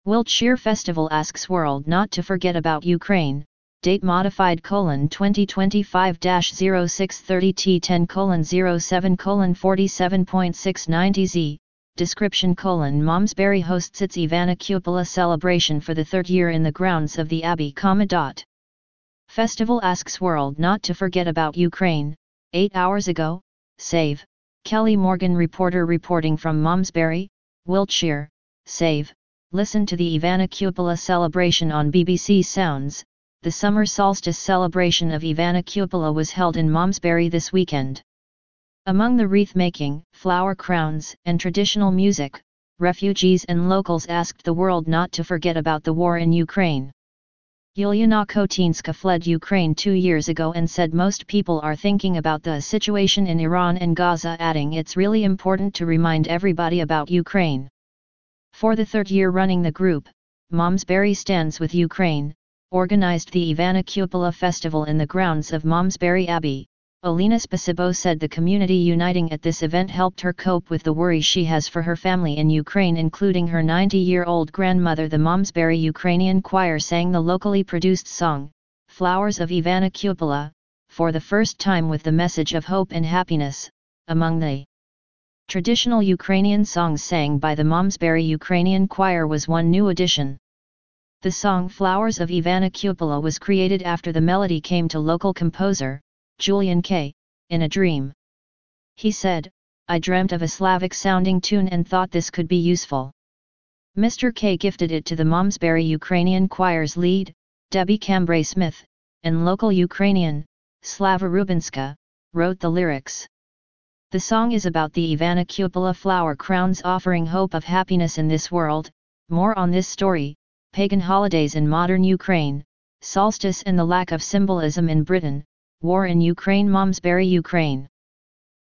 Wiltshire Festival asks world not to forget about Ukraine, date modified :2025-0630 T10:07 47.690Z, description Malmesbury hosts its Ivana Kupala celebration for the third year in the grounds of the Abbey. Festival asks world not to forget about Ukraine, 8 hours ago, Save, Kelly Morgan reporter reporting from Malmesbury, Wiltshire, Save, listen to the Ivana Kupala celebration on BBC Sounds. The summer solstice celebration of Ivana Kupala was held in Malmesbury this weekend. Among the wreath-making, flower crowns, and traditional music, refugees and locals asked the world not to forget about the war in Ukraine. Yuliana Kotinska fled Ukraine 2 years ago and said most people are thinking about the situation in Iran and Gaza, adding it's really important to remind everybody about Ukraine. For the third year running, the group, Malmesbury Stands with Ukraine, organized the Ivana Kupala festival in the grounds of Malmesbury Abbey. Alina Spasibo said the community uniting at this event helped her cope with the worry she has for her family in Ukraine, including her 90-year-old grandmother. The Malmesbury Ukrainian choir sang the locally produced song, Flowers of Ivana Kupala, for the first time with the message of hope and happiness. Among the traditional Ukrainian songs sang by the Malmesbury Ukrainian choir was one new addition. The song Flowers of Ivana Kupala was created after the melody came to local composer, Julian K., in a dream. He said, I dreamt of a Slavic-sounding tune and thought this could be useful. Mr. K gifted it to the Malmesbury Ukrainian choir's lead, Debbie Cambray-Smith, and local Ukrainian, Slava Rubinska, wrote the lyrics. The song is about the Ivana Kupala flower crowns offering hope of happiness in this world. More on this story, pagan holidays in modern Ukraine, solstice and the lack of symbolism in Britain, war in Ukraine. Malmesbury, Ukraine.